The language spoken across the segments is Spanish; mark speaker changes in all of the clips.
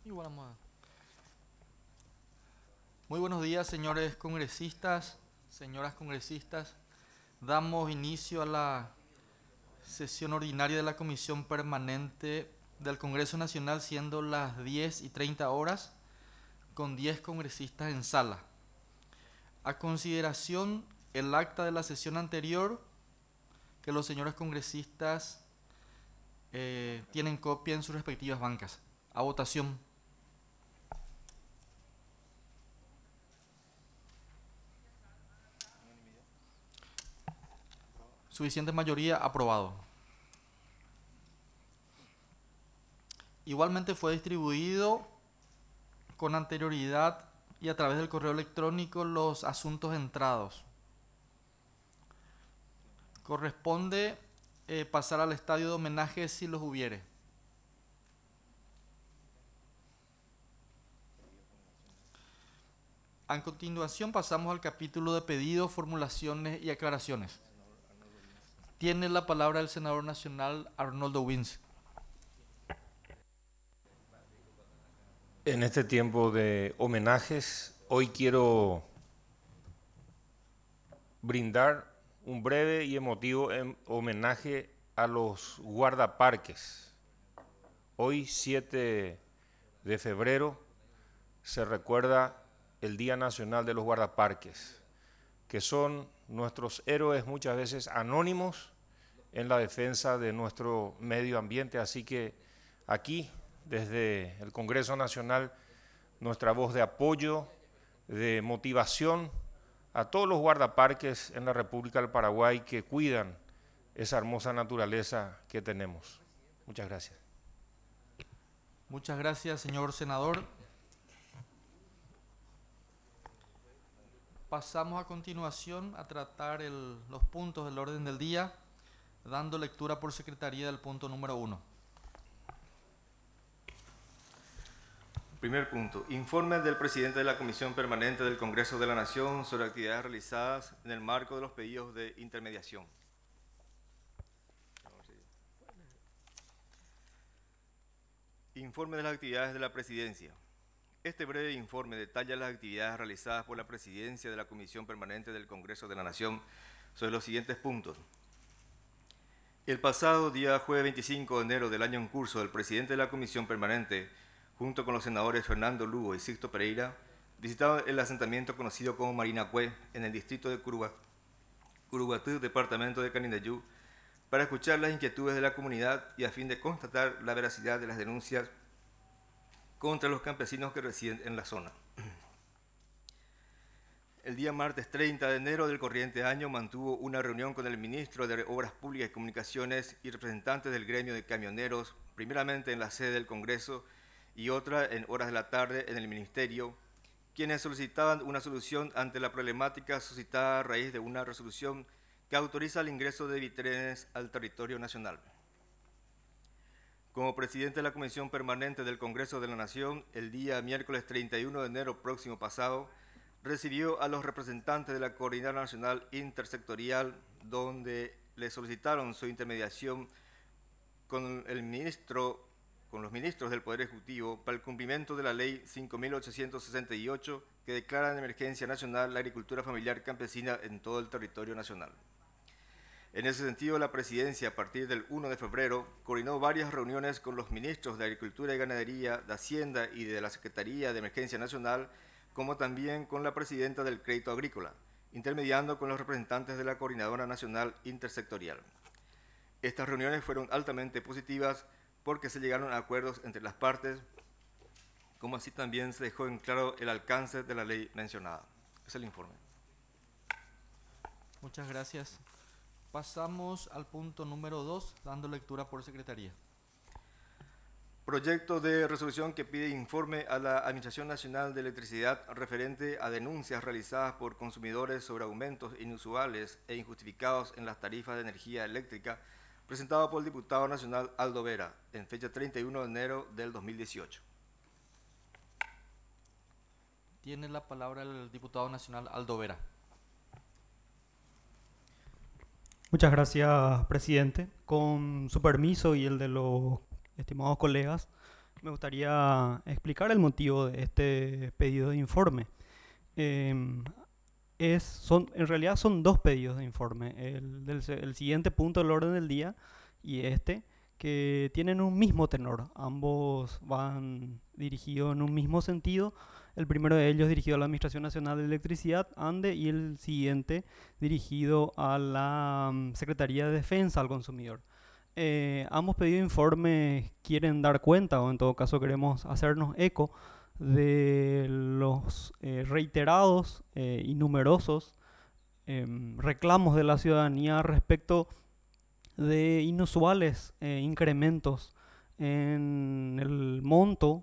Speaker 1: Igual vamos a- Muy buenos días, señores congresistas, señoras congresistas. Damos inicio a la sesión ordinaria de la Comisión Permanente del Congreso Nacional, siendo las 10:30 con 10 congresistas en sala. A consideración el acta de la sesión anterior, que los señores congresistas tienen copia en sus respectivas bancas. A votación. Suficiente mayoría, aprobado. Igualmente fue distribuido con anterioridad y a través del correo electrónico los asuntos entrados. Corresponde pasar al estadio de homenaje si los hubiere. A continuación pasamos al capítulo de pedidos, formulaciones y aclaraciones. Tiene la palabra el senador nacional Arnoldo Wins.
Speaker 2: En este tiempo de homenajes, hoy quiero brindar un breve y emotivo homenaje a los guardaparques. Hoy, 7 de febrero, se recuerda el Día Nacional de los Guardaparques, que son nuestros héroes muchas veces anónimos en la defensa de nuestro medio ambiente. Así que aquí, desde el Congreso Nacional, nuestra voz de apoyo, de motivación a todos los guardaparques en la República del Paraguay que cuidan esa hermosa naturaleza que tenemos. Muchas gracias.
Speaker 1: Muchas gracias, señor senador. Pasamos a continuación a tratar los puntos del orden del día, dando lectura por secretaría del punto número 1.
Speaker 3: Primer punto. Informe del presidente de la Comisión Permanente del Congreso de la Nación sobre actividades realizadas en el marco de los pedidos de intermediación. Informe de las actividades de la Presidencia. Este breve informe detalla las actividades realizadas por la Presidencia de la Comisión Permanente del Congreso de la Nación sobre los siguientes puntos. El pasado día jueves 25 de enero del año en curso, el presidente de la Comisión Permanente, junto con los senadores Fernando Lugo y Sixto Pereira, visitaron el asentamiento conocido como Marinacue, en el distrito de Curuguatú, departamento de Canindeyú, para escuchar las inquietudes de la comunidad y a fin de constatar la veracidad de las denuncias contra los campesinos que residen en la zona. El día martes 30 de enero del corriente año mantuvo una reunión con el ministro de Obras Públicas y Comunicaciones y representantes del gremio de camioneros, primeramente en la sede del Congreso y otra en horas de la tarde en el Ministerio, quienes solicitaban una solución ante la problemática suscitada a raíz de una resolución que autoriza el ingreso de bitrenes al territorio nacional. Como presidente de la Comisión Permanente del Congreso de la Nación, el día miércoles 31 de enero próximo pasado, recibió a los representantes de la Coordinadora Nacional Intersectorial, donde le solicitaron su intermediación con los ministros del Poder Ejecutivo para el cumplimiento de la Ley 5.868, que declara en emergencia nacional la agricultura familiar campesina en todo el territorio nacional. En ese sentido, la Presidencia, a partir del 1 de febrero, coordinó varias reuniones con los ministros de Agricultura y Ganadería, de Hacienda y de la Secretaría de Emergencia Nacional, como también con la presidenta del Crédito Agrícola, intermediando con los representantes de la Coordinadora Nacional Intersectorial. Estas reuniones fueron altamente positivas porque se llegaron a acuerdos entre las partes, como así también se dejó en claro el alcance de la ley mencionada. Es el informe.
Speaker 1: Muchas gracias. Pasamos al punto número 2, dando lectura por secretaría.
Speaker 3: Proyecto de resolución que pide informe a la Administración Nacional de Electricidad referente a denuncias realizadas por consumidores sobre aumentos inusuales e injustificados en las tarifas de energía eléctrica, presentado por el diputado nacional Aldo Vera, en fecha 31 de enero del 2018.
Speaker 1: Tiene la palabra el diputado nacional Aldo Vera.
Speaker 4: Muchas gracias, presidente. Con su permiso y el de los estimados colegas, Me gustaría explicar el motivo de este pedido de informe. En realidad son dos pedidos de informe, el siguiente punto del orden del día y este, que tienen un mismo tenor. Ambos van dirigidos en un mismo sentido. El primero de ellos dirigido a la Administración Nacional de Electricidad, ANDE, y el siguiente dirigido a la Secretaría de Defensa al Consumidor. Ambos pedidos de informe quieren dar cuenta, o en todo caso queremos hacernos eco, de los reiterados y numerosos reclamos de la ciudadanía respecto de inusuales incrementos en el monto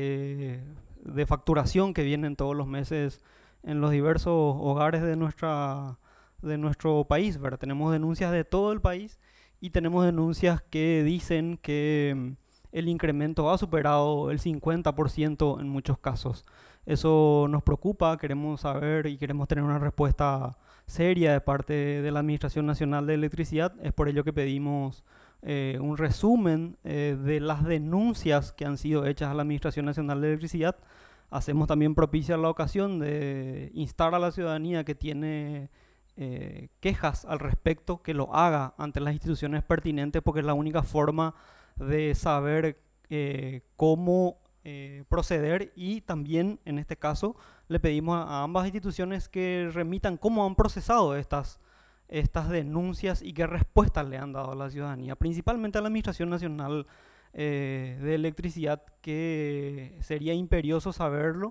Speaker 4: de facturación que vienen todos los meses en los diversos hogares de nuestro país, ¿verdad? Tenemos denuncias de todo el país y tenemos denuncias que dicen que el incremento ha superado el 50% en muchos casos. Eso nos preocupa, queremos saber y queremos tener una respuesta seria de parte de la Administración Nacional de Electricidad. Es por ello que pedimos un resumen de las denuncias que han sido hechas a la Administración Nacional de Electricidad. Hacemos también propicia la ocasión de instar a la ciudadanía que tiene quejas al respecto, que lo haga ante las instituciones pertinentes, porque es la única forma de saber cómo proceder, y también en este caso le pedimos a ambas instituciones que remitan cómo han procesado estas denuncias y qué respuestas le han dado a la ciudadanía, principalmente a la Administración Nacional de Electricidad, que sería imperioso saberlo,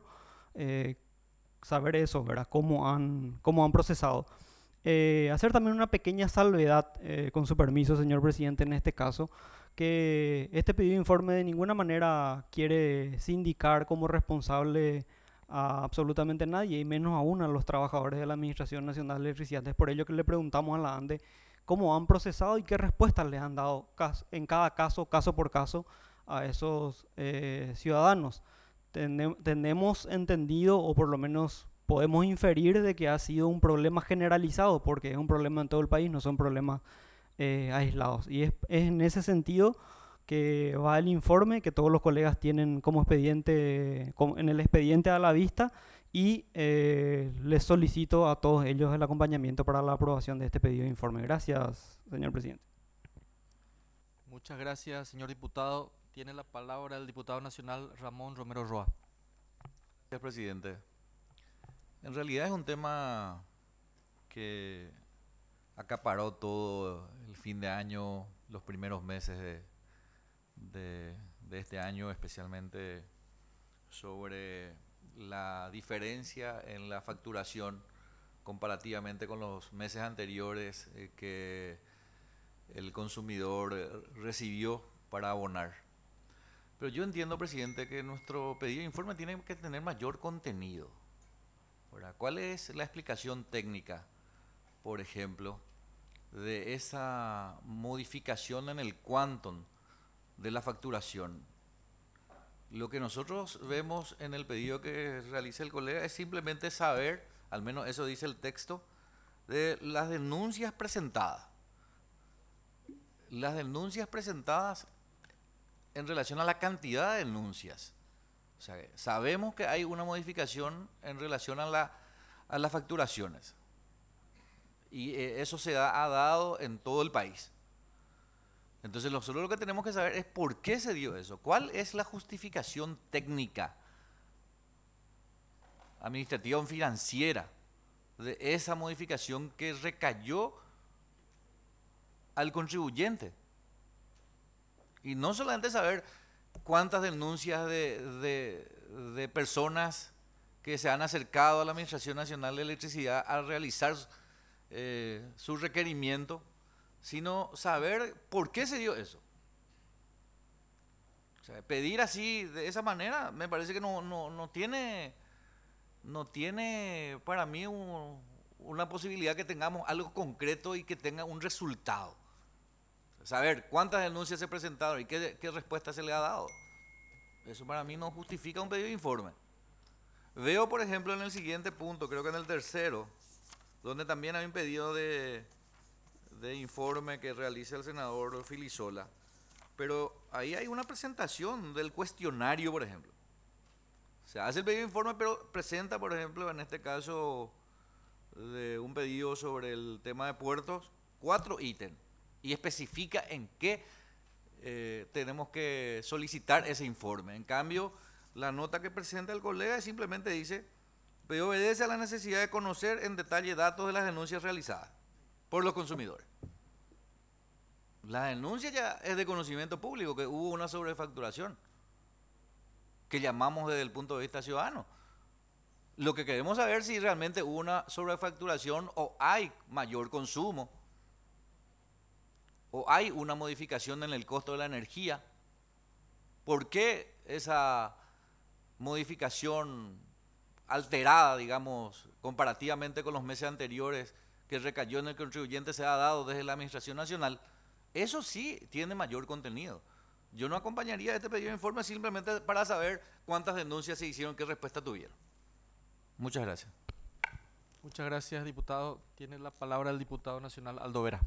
Speaker 4: saber eso, ¿verdad? Cómo han procesado. Hacer también una pequeña salvedad, con su permiso, señor presidente, en este caso, que este pedido de informe de ninguna manera quiere sindicar como responsable a absolutamente nadie, y menos aún a los trabajadores de la Administración Nacional de Electricidad. Es por ello que le preguntamos a la ANDE cómo han procesado y qué respuestas les han dado en cada caso, caso por caso, a esos ciudadanos. Tenemos entendido, o por lo menos podemos inferir, de que ha sido un problema generalizado, porque es un problema en todo el país, no son problemas aislados. Y es en ese sentido que va el informe, que todos los colegas tienen como expediente, en el expediente a la vista, y les solicito a todos ellos el acompañamiento para la aprobación de este pedido de informe. Gracias, señor presidente.
Speaker 1: Muchas gracias, señor diputado. Tiene la palabra el diputado nacional Ramón Romero Roa.
Speaker 5: Gracias, presidente. En realidad es un tema que acaparó todo el fin de año, los primeros meses de este año, especialmente sobre la diferencia en la facturación comparativamente con los meses anteriores que el consumidor recibió para abonar. Pero yo entiendo, presidente, que nuestro pedido de informe tiene que tener mayor contenido, ¿verdad? ¿Cuál es la explicación técnica, por ejemplo, de esa modificación en el quantum de la facturación? Lo que nosotros vemos en el pedido que realiza el colega es simplemente saber, al menos eso dice el texto, de las denuncias presentadas. Las denuncias presentadas en relación a la cantidad de denuncias. O sea, sabemos que hay una modificación en relación a las facturaciones. Y eso ha dado en todo el país. Entonces nosotros lo que tenemos que saber es por qué se dio eso. ¿Cuál es la justificación técnica, administrativa o financiera de esa modificación que recayó al contribuyente? Y no solamente saber cuántas denuncias de personas que se han acercado a la Administración Nacional de Electricidad a realizar su requerimiento, sino saber por qué se dio eso. O sea, pedir así, de esa manera, me parece que no tiene para mí una posibilidad que tengamos algo concreto y que tenga un resultado. Saber cuántas denuncias se presentaron y qué respuesta se le ha dado. Eso para mí no justifica un pedido de informe. Veo, por ejemplo, en el siguiente punto, creo que en el tercero, donde también hay un pedido de informe que realiza el senador Filisola, pero ahí hay una presentación del cuestionario, por ejemplo. Se hace el pedido de informe, pero presenta, por ejemplo, en este caso, de un pedido sobre el tema de puertos, 4 ítems y especifica en qué tenemos que solicitar ese informe. En cambio, la nota que presenta el colega simplemente dice, pero obedece a la necesidad de conocer en detalle datos de las denuncias realizadas por los consumidores. La denuncia ya es de conocimiento público, que hubo una sobrefacturación, que llamamos desde el punto de vista ciudadano. Lo que queremos saber es si realmente hubo una sobrefacturación o hay mayor consumo, o hay una modificación en el costo de la energía. ¿Por qué esa modificación alterada, digamos, comparativamente con los meses anteriores, que recayó en el contribuyente, se ha dado desde la Administración Nacional? Eso sí tiene mayor contenido. Yo no acompañaría este pedido de informe simplemente para saber cuántas denuncias se hicieron, qué respuesta tuvieron. Muchas gracias.
Speaker 1: Muchas gracias, diputado. Tiene la palabra el diputado nacional Aldo Vera.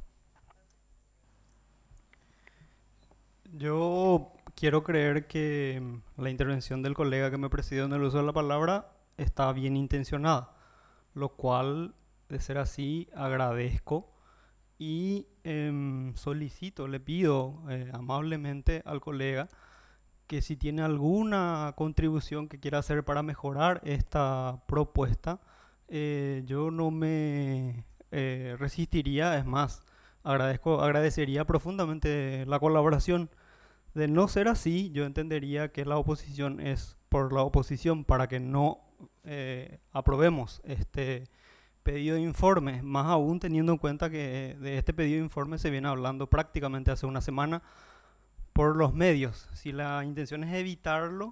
Speaker 4: Yo quiero creer que la intervención del colega que me presidió en el uso de la palabra está bien intencionada, lo cual, de ser así, agradezco y solicito, le pido amablemente al colega que si tiene alguna contribución que quiera hacer para mejorar esta propuesta, yo no me resistiría, es más, agradecería profundamente la colaboración. De no ser así, yo entendería que la oposición es por la oposición para que no aprobemos este pedido de informe, más aún teniendo en cuenta que de este pedido de informe se viene hablando prácticamente hace una semana por los medios. Si la intención es evitarlo,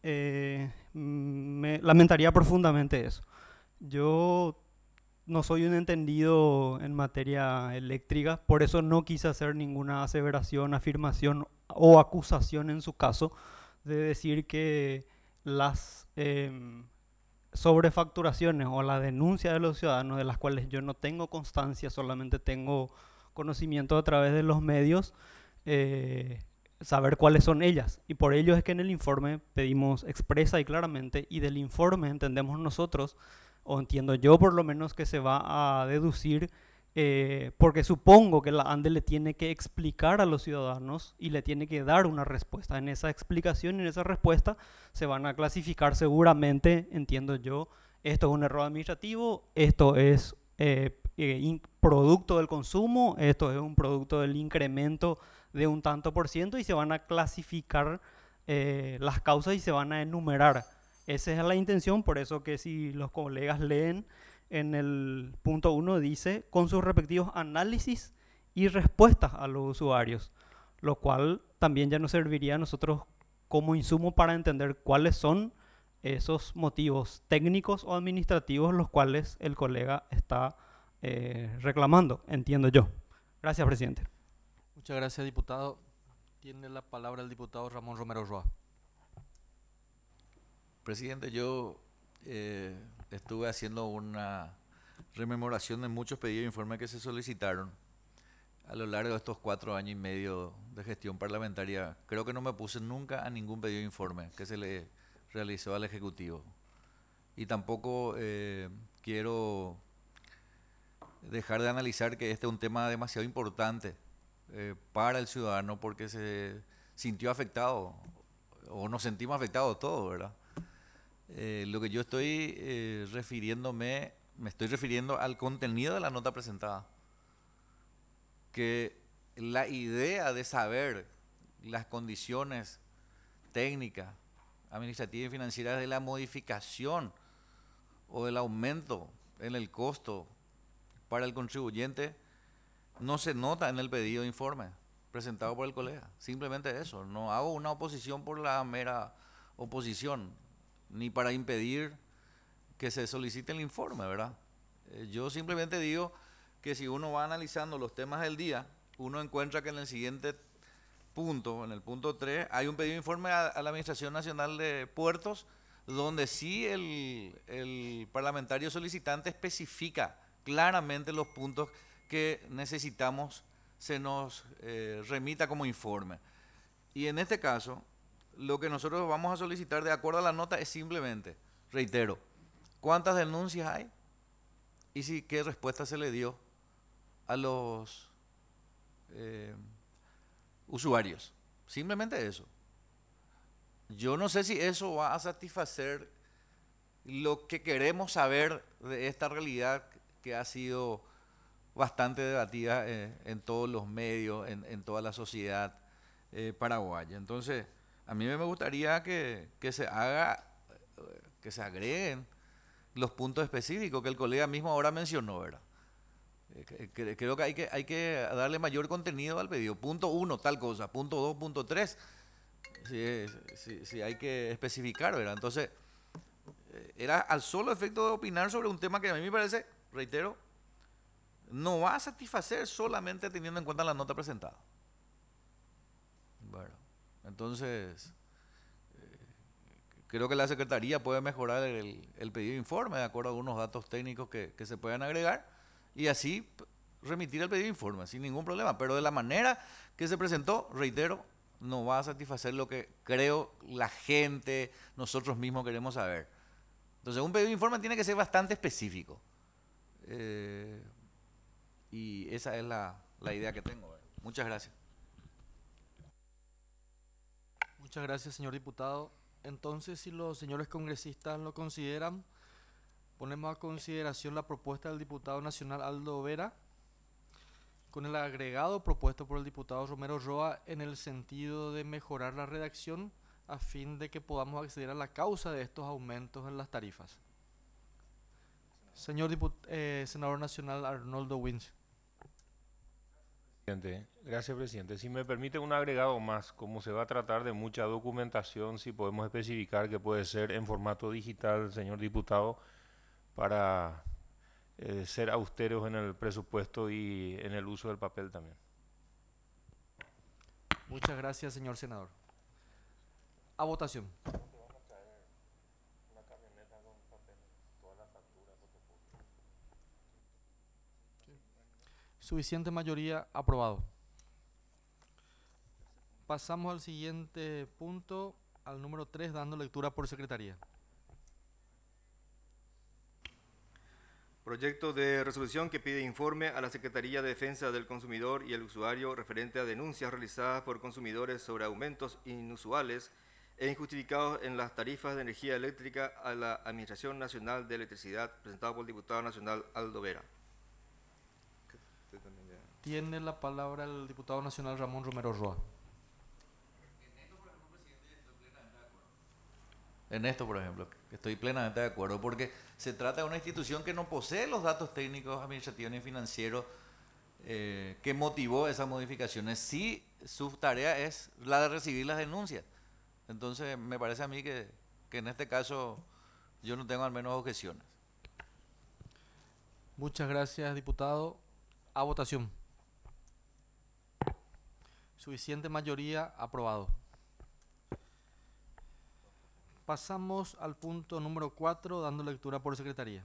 Speaker 4: me lamentaría profundamente eso. Yo no soy un entendido en materia eléctrica, por eso no quise hacer ninguna aseveración, afirmación o acusación en su caso de decir que las sobrefacturaciones o la denuncia de los ciudadanos, de las cuales yo no tengo constancia, solamente tengo conocimiento a través de los medios, saber cuáles son ellas. Y por ello es que en el informe pedimos expresa y claramente, y del informe entendemos nosotros, o entiendo yo por lo menos, que se va a deducir, porque supongo que la ANDE le tiene que explicar a los ciudadanos y le tiene que dar una respuesta. En esa explicación y en esa respuesta se van a clasificar seguramente, entiendo yo, esto es un error administrativo, esto es producto del consumo, esto es un producto del incremento de un tanto por ciento, y se van a clasificar las causas y se van a enumerar. Esa es la intención, por eso que si los colegas leen en el punto 1 dice con sus respectivos análisis y respuestas a los usuarios, lo cual también ya nos serviría a nosotros como insumo para entender cuáles son esos motivos técnicos o administrativos los cuales el colega está reclamando, entiendo yo. Gracias, presidente.
Speaker 1: Muchas gracias, diputado. Tiene la palabra el diputado Ramón Romero Roa.
Speaker 5: Presidente, yo estuve haciendo una rememoración de muchos pedidos de informe que se solicitaron a lo largo de estos 4 años y medio de gestión parlamentaria. Creo que no me puse nunca a ningún pedido de informe que se le realizó al Ejecutivo. Y tampoco quiero dejar de analizar que este es un tema demasiado importante para el ciudadano, porque se sintió afectado, o nos sentimos afectados todos, ¿verdad? Lo que yo estoy refiriéndome, me estoy refiriendo al contenido de la nota presentada. Que la idea de saber las condiciones técnicas, administrativas y financieras de la modificación o del aumento en el costo para el contribuyente no se nota en el pedido de informe presentado por el colega. Simplemente eso. No hago una oposición por la mera oposición, ni para impedir que se solicite el informe, ¿verdad? Yo simplemente digo que si uno va analizando los temas del día, uno encuentra que en el siguiente punto, en el punto 3, hay un pedido de informe a la Administración Nacional de Puertos, donde sí el parlamentario solicitante especifica claramente los puntos que necesitamos se nos remita como informe. Y en este caso, lo que nosotros vamos a solicitar de acuerdo a la nota es simplemente, reitero, ¿cuántas denuncias hay? Y si qué respuesta se le dio a los usuarios. Simplemente eso. Yo no sé si eso va a satisfacer lo que queremos saber de esta realidad que ha sido bastante debatida en todos los medios, en toda la sociedad paraguaya. Entonces, a mí me gustaría que se haga, que se agreguen los puntos específicos que el colega mismo ahora mencionó, ¿verdad? Creo que hay que darle mayor contenido al pedido. Punto 1, tal cosa. Punto 2, punto 3. Si hay que especificar, ¿verdad? Entonces, era al solo efecto de opinar sobre un tema que a mí me parece, reitero, no va a satisfacer solamente teniendo en cuenta la nota presentada. Bueno, entonces, creo que la Secretaría puede mejorar el pedido de informe de acuerdo a algunos datos técnicos que se puedan agregar y así remitir el pedido de informe sin ningún problema. Pero de la manera que se presentó, reitero, no va a satisfacer lo que creo la gente, nosotros mismos queremos saber. Entonces, un pedido de informe tiene que ser bastante específico. Y esa es la idea que tengo. Muchas gracias.
Speaker 1: Muchas gracias, señor diputado. Entonces, si los señores congresistas lo consideran, ponemos a consideración la propuesta del diputado nacional Aldo Vera con el agregado propuesto por el diputado Romero Roa en el sentido de mejorar la redacción a fin de que podamos acceder a la causa de estos aumentos en las tarifas. Señor senador nacional Arnoldo Wins.
Speaker 2: Gracias, presidente. Si me permite un agregado más, como se va a tratar de mucha documentación, si podemos especificar que puede ser en formato digital, señor diputado, para ser austeros en el presupuesto y en el uso del papel también.
Speaker 1: Muchas gracias, señor senador. A votación. Suficiente mayoría, aprobado. Pasamos al siguiente punto, al número 3, dando lectura por secretaría.
Speaker 3: Proyecto de resolución que pide informe a la Secretaría de Defensa del Consumidor y el Usuario referente a denuncias realizadas por consumidores sobre aumentos inusuales e injustificados en las tarifas de energía eléctrica a la Administración Nacional de Electricidad, presentado por el diputado nacional Aldo Vera.
Speaker 1: Tiene la palabra el diputado nacional Ramón Romero Roa.
Speaker 5: En esto, por ejemplo, que estoy plenamente de acuerdo, porque se trata de una institución que no posee los datos técnicos, administrativos ni financieros que motivó esas modificaciones. Sí, su tarea es la de recibir las denuncias. Entonces, me parece a mí que en este caso yo no tengo al menos objeciones.
Speaker 1: Muchas gracias, diputado. A votación. Suficiente mayoría, aprobado. Pasamos al punto número 4, dando lectura por secretaría.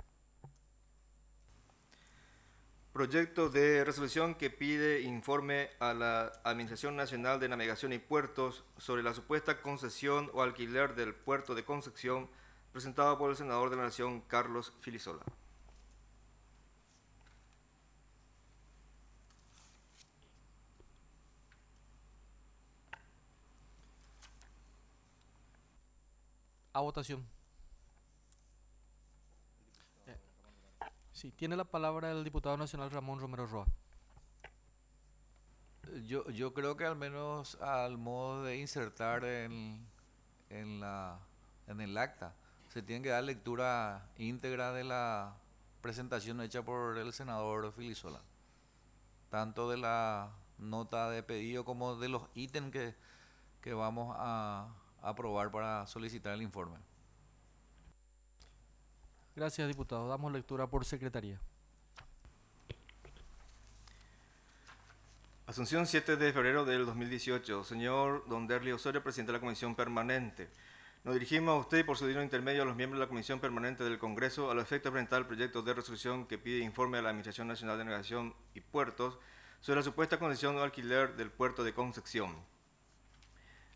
Speaker 3: Proyecto de resolución que pide informe a la Administración Nacional de Navegación y Puertos sobre la supuesta concesión o alquiler del puerto de Concepción, presentado por el senador de la Nación, Carlos Filisola.
Speaker 1: A votación. Sí, tiene la palabra el diputado nacional Ramón Romero Roa.
Speaker 5: Yo creo que al menos al modo de insertar en el acta, se tiene que dar lectura íntegra de la presentación hecha por el senador Filisola, tanto de la nota de pedido como de los ítems que vamos a aprobar para solicitar el informe.
Speaker 1: Gracias, diputado. Damos lectura por secretaría.
Speaker 3: Asunción 7 de febrero del 2018. Señor Don Derli Osorio, presidente de la Comisión Permanente. Nos dirigimos a usted y por su digno intermedio a los miembros de la Comisión Permanente del Congreso a los efectos de presentar el proyecto de resolución que pide informe a la Administración Nacional de Navegación y Puertos sobre la supuesta concesión o alquiler del puerto de Concepción.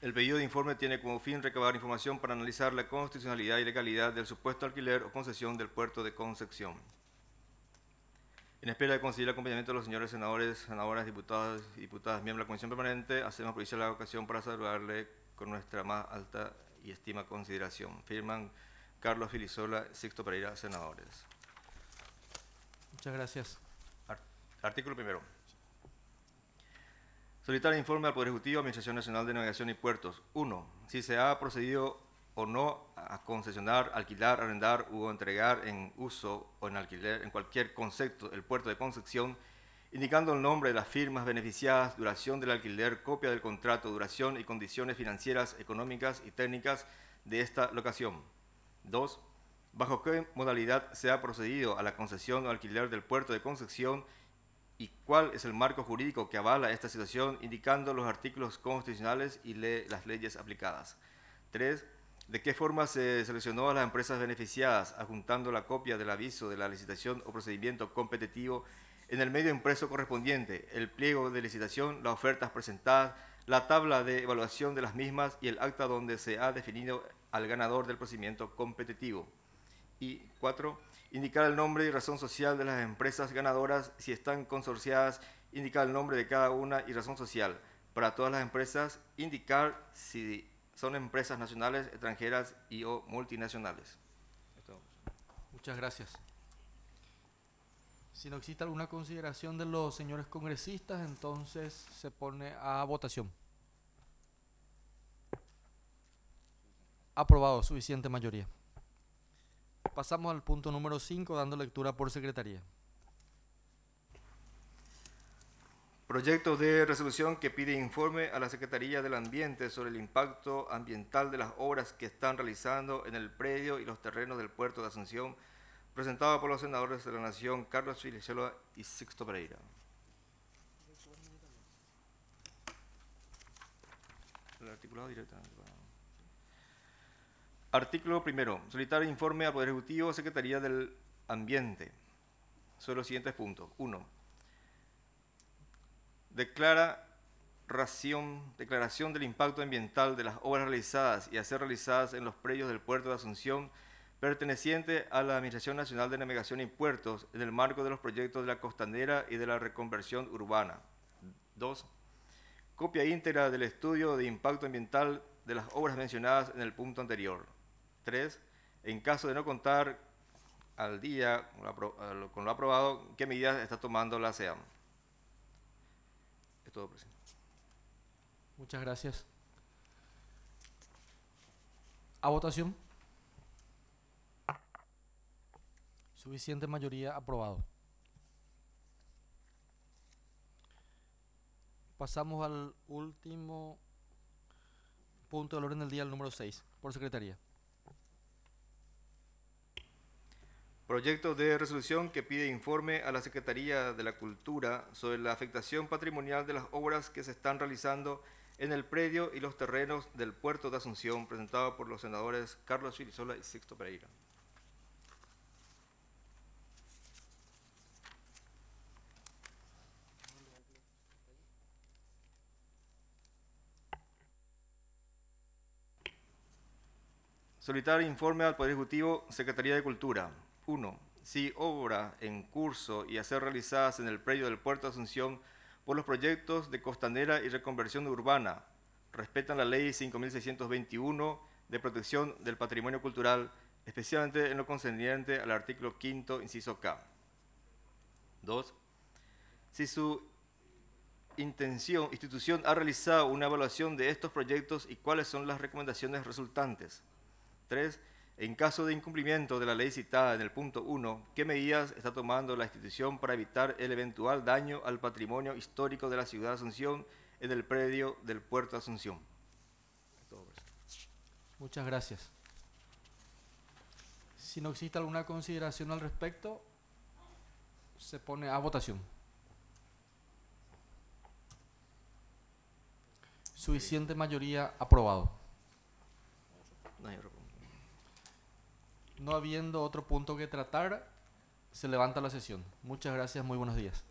Speaker 3: El pedido de informe tiene como fin recabar información para analizar la constitucionalidad y legalidad del supuesto alquiler o concesión del puerto de Concepción. En espera de conseguir el acompañamiento de los señores senadores, senadoras, diputados y diputadas miembros de la Comisión Permanente, hacemos provincia la ocasión para saludarle con nuestra más alta y estima consideración. Firman Carlos Filisola, Sixto Pereira, senadores.
Speaker 1: Muchas gracias.
Speaker 3: Artículo primero. Solicitar informe al Poder Ejecutivo, Administración Nacional de Navegación y Puertos. 1. Si se ha procedido o no a concesionar, alquilar, arrendar u entregar en uso o en alquiler en cualquier concepto el puerto de Concepción, indicando el nombre de las firmas beneficiadas, duración del alquiler, copia del contrato, duración y condiciones financieras, económicas y técnicas de esta locación. 2. Bajo qué modalidad se ha procedido a la concesión o alquiler del puerto de Concepción y cuál es el marco jurídico que avala esta situación, indicando los artículos constitucionales y las leyes aplicadas. 3. ¿De qué forma se seleccionó a las empresas beneficiadas, adjuntando la copia del aviso de la licitación o procedimiento competitivo en el medio impreso correspondiente, el pliego de licitación, las ofertas presentadas, la tabla de evaluación de las mismas y el acta donde se ha definido al ganador del procedimiento competitivo? Y 4. Indicar el nombre y razón social de las empresas ganadoras, si están consorciadas, indicar el nombre de cada una y razón social. Para todas las empresas, indicar si son empresas nacionales, extranjeras y o multinacionales.
Speaker 1: Muchas gracias. Si no existe alguna consideración de los señores congresistas, entonces se pone a votación. Aprobado, suficiente mayoría. Pasamos al punto número 5, dando lectura por secretaría.
Speaker 3: Proyecto de resolución que pide informe a la Secretaría del Ambiente sobre el impacto ambiental de las obras que están realizando en el predio y los terrenos del puerto de Asunción, presentado por los senadores de la Nación, Carlos Filisola y Sixto Pereira. El articulado directamente. Artículo primero. Solicitar informe al Poder Ejecutivo, Secretaría del Ambiente, sobre los siguientes puntos. 1. Declaración del impacto ambiental de las obras realizadas y a ser realizadas en los predios del puerto de Asunción, perteneciente a la Administración Nacional de Navegación y Puertos, en el marco de los proyectos de la costanera y de la reconversión urbana. 2. Copia íntegra del estudio de impacto ambiental de las obras mencionadas en el punto anterior. 3. En caso de no contar al día con lo aprobado, ¿qué medidas está tomando la SEAM? Es todo, presidente.
Speaker 1: Muchas gracias. A votación. Suficiente mayoría, aprobado. Pasamos al último punto del orden del día, el número 6, por secretaría.
Speaker 3: Proyecto de resolución que pide informe a la Secretaría de la Cultura sobre la afectación patrimonial de las obras que se están realizando en el predio y los terrenos del puerto de Asunción, presentado por los senadores Carlos Filisola y Sixto Pereira. Solicitar informe al Poder Ejecutivo, Secretaría de Cultura. 1. Si obra en curso y a ser realizadas en el predio del puerto de Asunción por los proyectos de costanera y reconversión urbana respetan la Ley 5.621 de protección del patrimonio cultural, especialmente en lo concerniente al artículo 5º, inciso K. 2. Si su institución ha realizado una evaluación de estos proyectos y cuáles son las recomendaciones resultantes. 3. En caso de incumplimiento de la ley citada en el punto 1, ¿qué medidas está tomando la institución para evitar el eventual daño al patrimonio histórico de la ciudad de Asunción en el predio del puerto de Asunción?
Speaker 1: Muchas gracias. Si no existe alguna consideración al respecto, se pone a votación. Suficiente mayoría, aprobado. No habiendo otro punto que tratar, se levanta la sesión. Muchas gracias, muy buenos días.